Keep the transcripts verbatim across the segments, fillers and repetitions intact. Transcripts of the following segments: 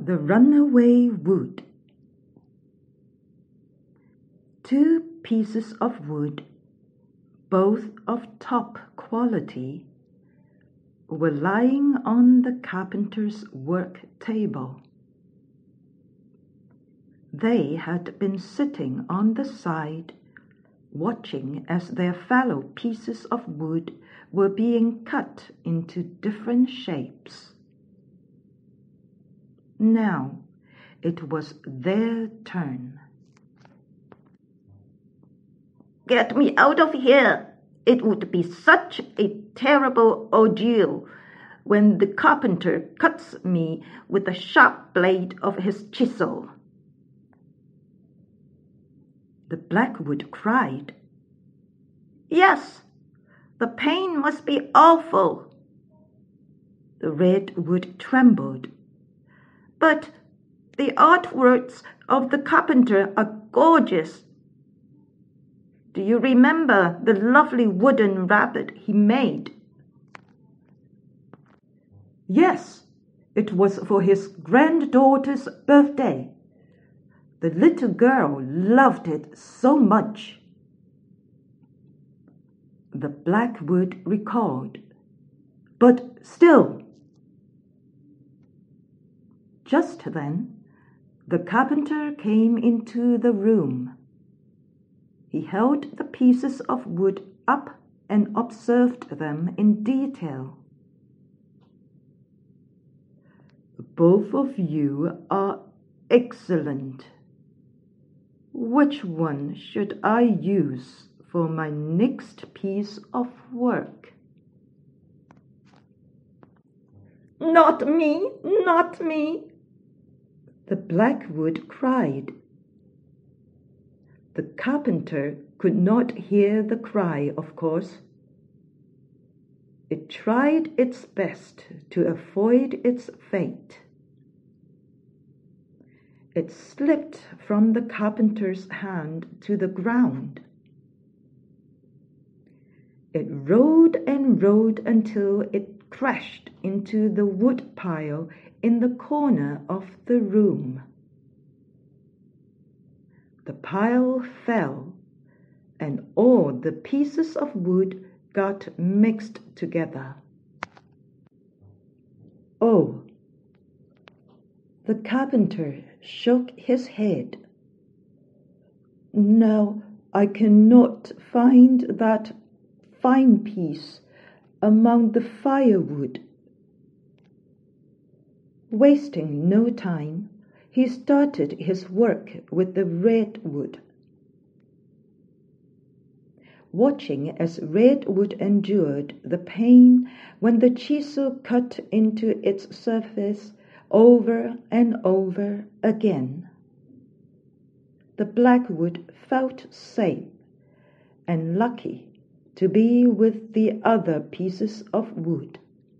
The runaway wood. Two pieces of wood, both of top quality, were lying on the carpenter's work table. They had been sitting on the side, watching as their fellow pieces of wood were being cut into different shapes. Now it was their turn. "Get me out of here! It would be such a terrible ordeal when the carpenter cuts me with the sharp blade of his chisel." The blackwood cried. "Yes, the pain must be awful." The redwood trembled. "But the artworks of the carpenter are gorgeous. Do you remember the lovely wooden rabbit he made?" Yes, it was for his granddaughter's birthday. The little girl loved it so much. The blackwood recalled. But still. Just then, the carpenter came into the room. He held the pieces of wood up and observed them in detail. "Both of you are excellent. Which one should I use for my next piece of work?" "Not me, not me," the blackwood cried. The carpenter could not hear the cry, of course. It tried its best to avoid its fate. It slipped from the carpenter's hand to the ground. It rolled and rolled until it crashed into the wood pile in the corner of the room. The pile fell, and all the pieces of wood got mixed together. "Oh!" The carpenter shook his head. "Now I cannot find that fine piece among the firewood." Wasting no time, he started his work with the redwood. Watching as redwood endured the pain when the chisel cut into its surface over and over again, the blackwood felt safe and lucky to be with the other pieces of wood.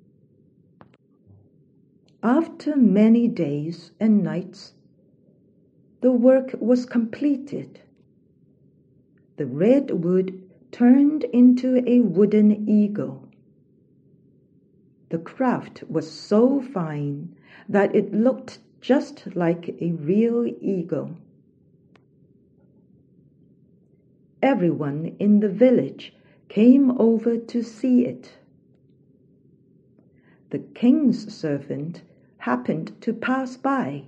After many days and nights, the work was completed. The redwood turned into a wooden eagle. The craft was so fine that it looked just like a real eagle. Everyone in the village came over to see it. The king's servant happened to pass by.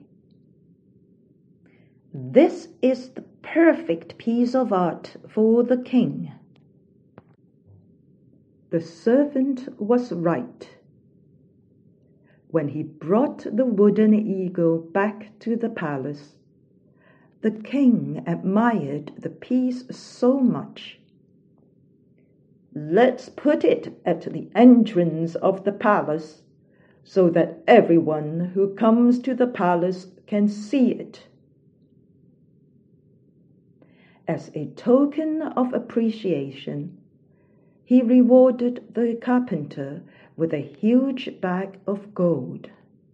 "This is the perfect piece of art for the king." The servant was right. When he brought the wooden eagle back to the palace, the king admired the piece so much. "Let's put it at the entrance of the palace, so that everyone who comes to the palace can see it." As a token of appreciation, he rewarded the carpenter with a huge bag of gold.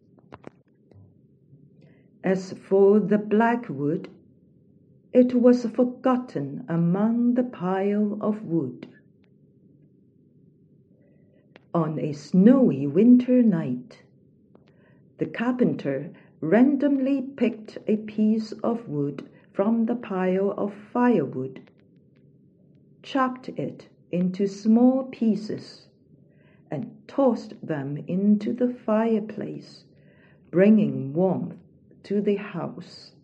As for the blackwood, it was forgotten among the pile of wood. On a snowy winter night, The carpenter randomly picked a piece of wood from the pile of firewood, chopped it into small pieces, and tossed them into the fireplace, bringing warmth to the house.